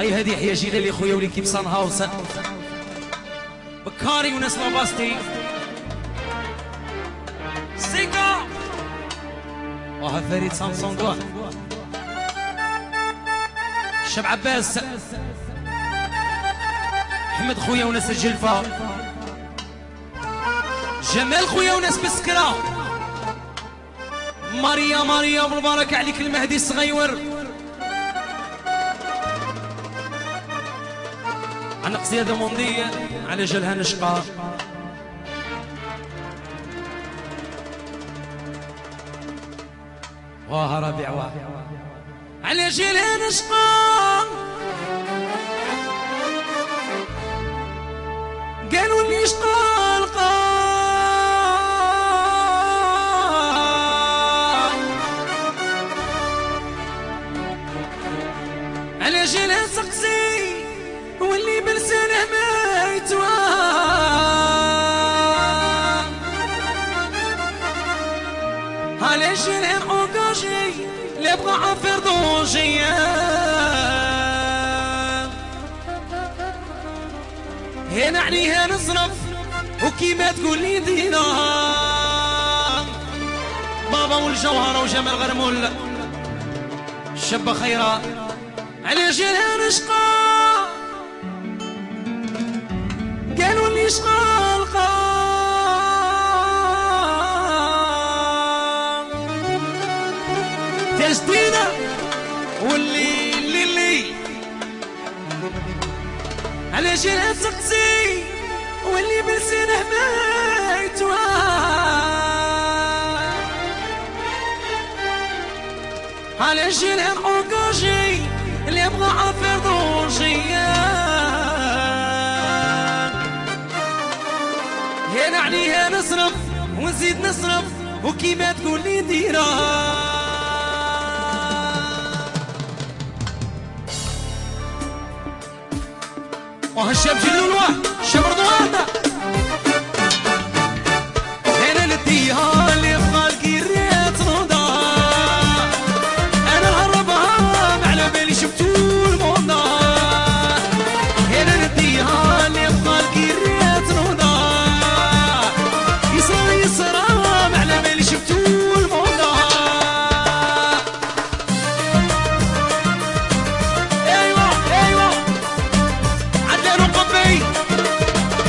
هاي هذه حيا جيلالي خويا وليكيب صن هاوس بكاري وناس لاباستي سيكا وها فريد سامسونغ شاب عباس احمد خويا وناس الجلفة جمال خويا وناس بسكرة ماريا بالبركة عليك المهدي الصغيور عن قصيدة ممضية على جلها نشقى واه ربيع واه على جلها نشقى قالوا لي يشقى القى على جلها سقسي واللي بلسانه ما يتوام على جلها انقاجي اللي بغى عفر ضوجيا هنا عليها نصرف وكيما تقول لي دينا بابا والجوهرة وجمال غرمول شابة خيرات على جلها نشقى قالوا لي شقى القام تجدينا واللي على جلها سقسي واللي بلسانه ما يتوام على جلها انقاجي اللي يبغى عفر ضوجيا هنا عليها نصرف ونزيد نصرف وكيما تقول لي ديرها وهالشاب جلولوه شاب رضوانه هنا نديها اللي خالقي ريت رضا انا نهربها ما على بالي شفتو الموضة هنا نديها اللي خالقي ريت رضا يسرى ما على بالي شفتو الموضة ايوه عدلان وقبي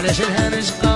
علاش الهانج